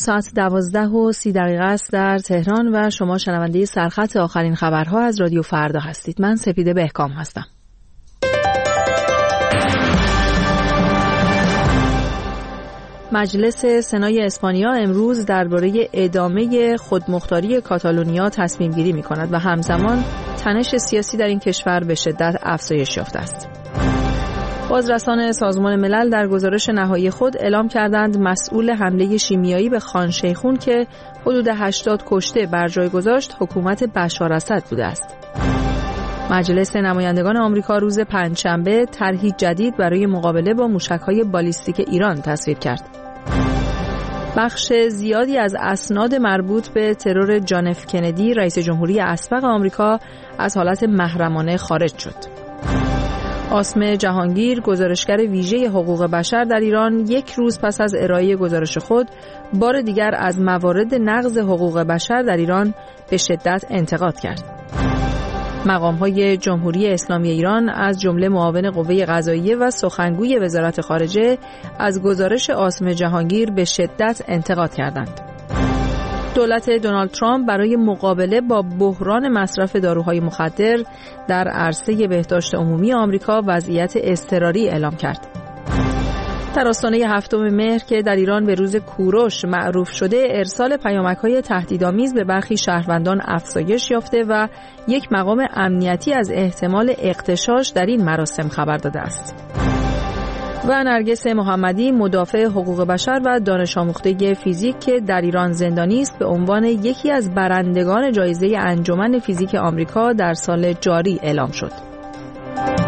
ساعت 12:30 است در تهران و شما شنونده سرخط آخرین خبرها از رادیو فردا هستید. من سپیده بهکام هستم. مجلس سنای اسپانیا امروز درباره ادامه خودمختاری کاتالونیا تصمیم گیری می کند و همزمان تنش سیاسی در این کشور به شدت افزایش یافته است. بازرسان سازمان ملل در گزارش نهایی خود اعلام کردند مسئول حمله شیمیایی به خان شیخون که حدود 80 کشته بر جای گذاشت حکومت بشار اسد بوده است. مجلس نمایندگان آمریکا روز پنجشنبه طرحی جدید برای مقابله با موشک‌های بالیستیک ایران تصویب کرد. بخش زیادی از اسناد مربوط به ترور جان اف کندی رئیس جمهوری اسبق آمریکا از حالت محرمانه خارج شد. عاصم جهانگیر، گزارشگر ویژه حقوق بشر در ایران، یک روز پس از ارائه گزارش خود بار دیگر از موارد نقض حقوق بشر در ایران به شدت انتقاد کرد. مقام‌های جمهوری اسلامی ایران از جمله معاون قوه قضاییه و سخنگوی وزارت خارجه از گزارش عاصم جهانگیر به شدت انتقاد کردند. دولت دونالد ترامپ برای مقابله با بحران مصرف داروهای مخدر در عرصه بهداشت عمومی آمریکا وضعیت اضطراری اعلام کرد. در آستانه 7 مهر که در ایران به روز کوروش معروف شده، ارسال پیامک‌های تهدیدآمیز به برخی شهروندان افزایش یافته و یک مقام امنیتی از احتمال اغتشاش در این مراسم خبر داده است. و نرگس محمدی، مدافع حقوق بشر و دانش آموخته فیزیک که در ایران زندانی است، به عنوان یکی از برندگان جایزه انجمن فیزیک آمریکا در سال جاری اعلام شد.